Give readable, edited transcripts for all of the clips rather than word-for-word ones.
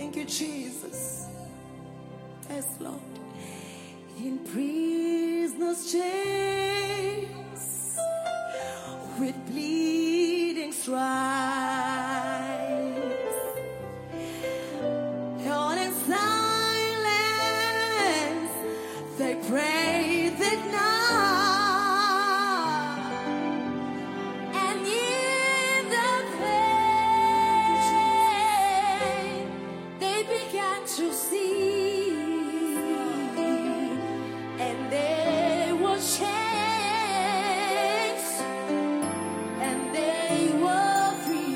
Thank you, Jesus. Yes, Lord. In prisoners' chains, with bleeding stripes, and in silence, they prayed that night, and in the pain, they began to see, and they were changed, and they were free.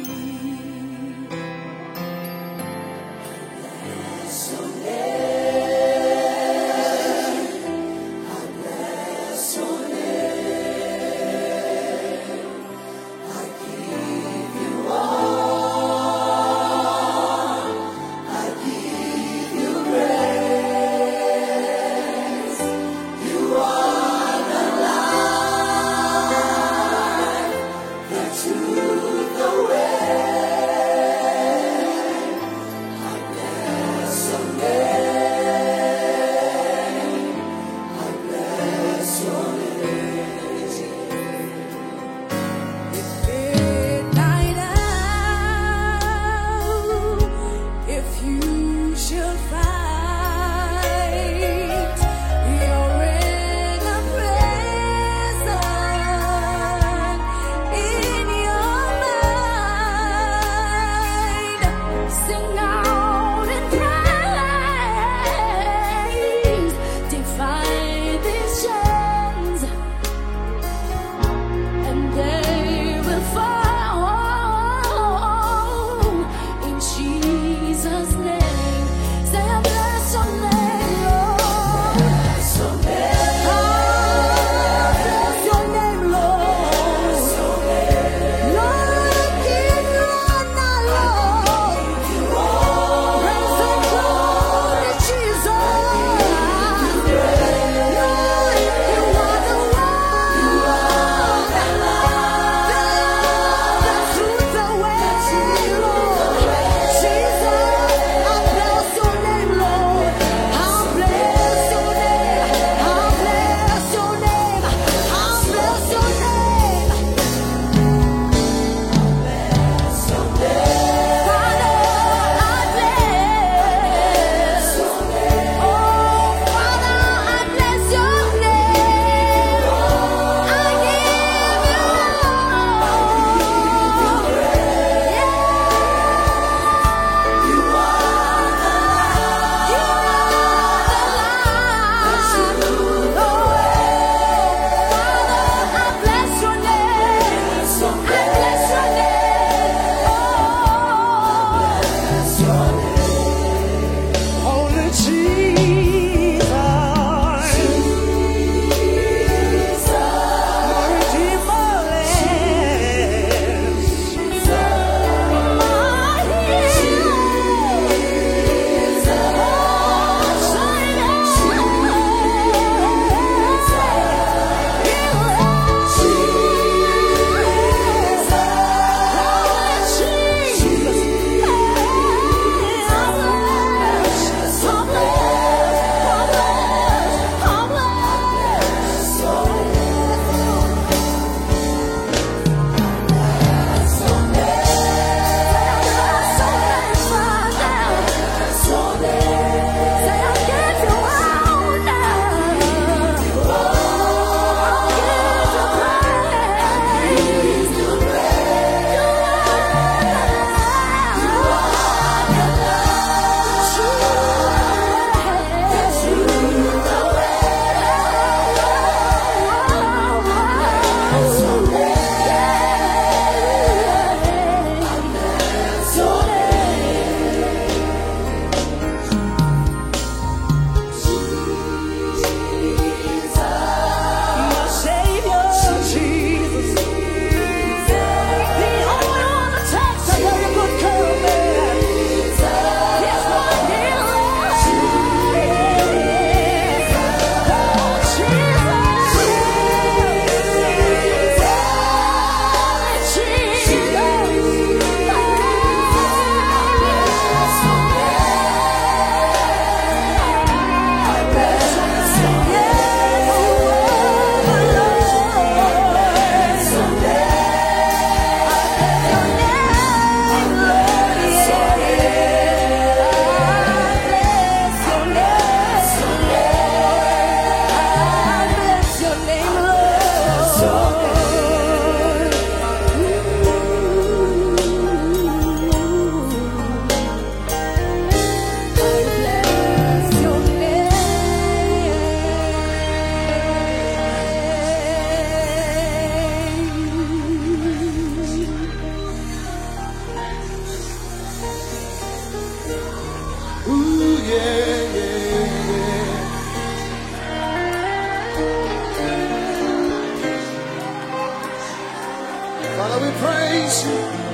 mercy.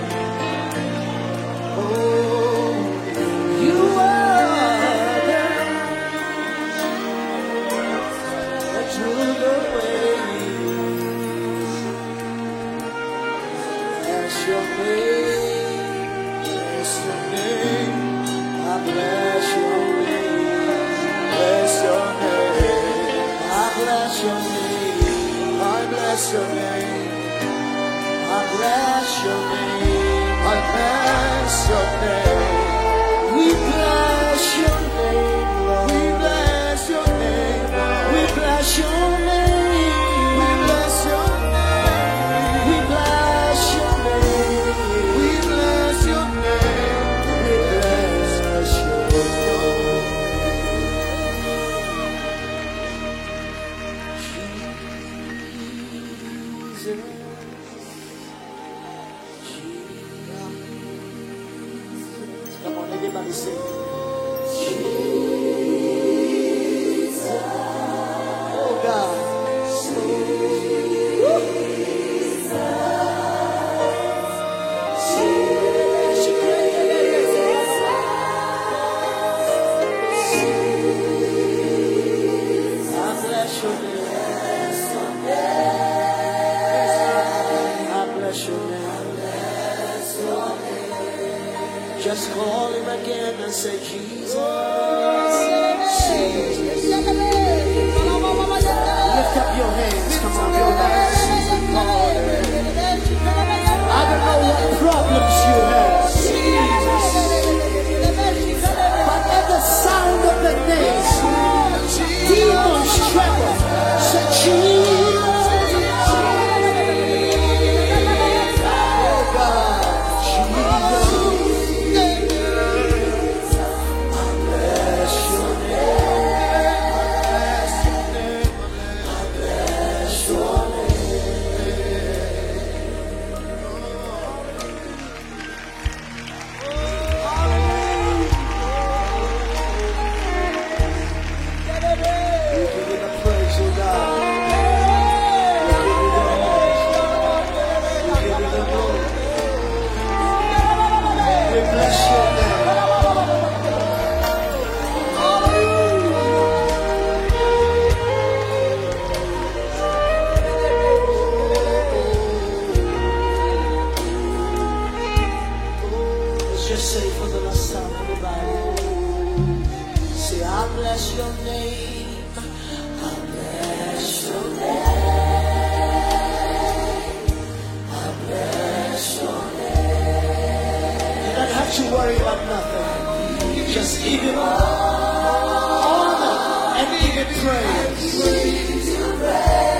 Oh, you are the truth of ways. Bless your name, bless your name. I bless your name, bless your name. I bless your name, I bless your name. I bless your name, I bless your name. We bless your name, Lord. We bless your name, Lord. We bless your name. We bless your name. We bless your name. We bless your name. We bless your name. Jesus. Come on, everybody sing. Jesus. Oh God. I bless your name. I bless your name. Just call him again and say, Jesus. Jesus. Lift up your hands. Come on, your hands. I don't know what problems you have. Jesus. But at the sound of the name, demons tremble. Say, Jesus. Oh God. Just say for the last time, everybody. Say, I bless your name. I bless your name. I bless your name. You don't have to worry about nothing. Just give him honor and give him praise.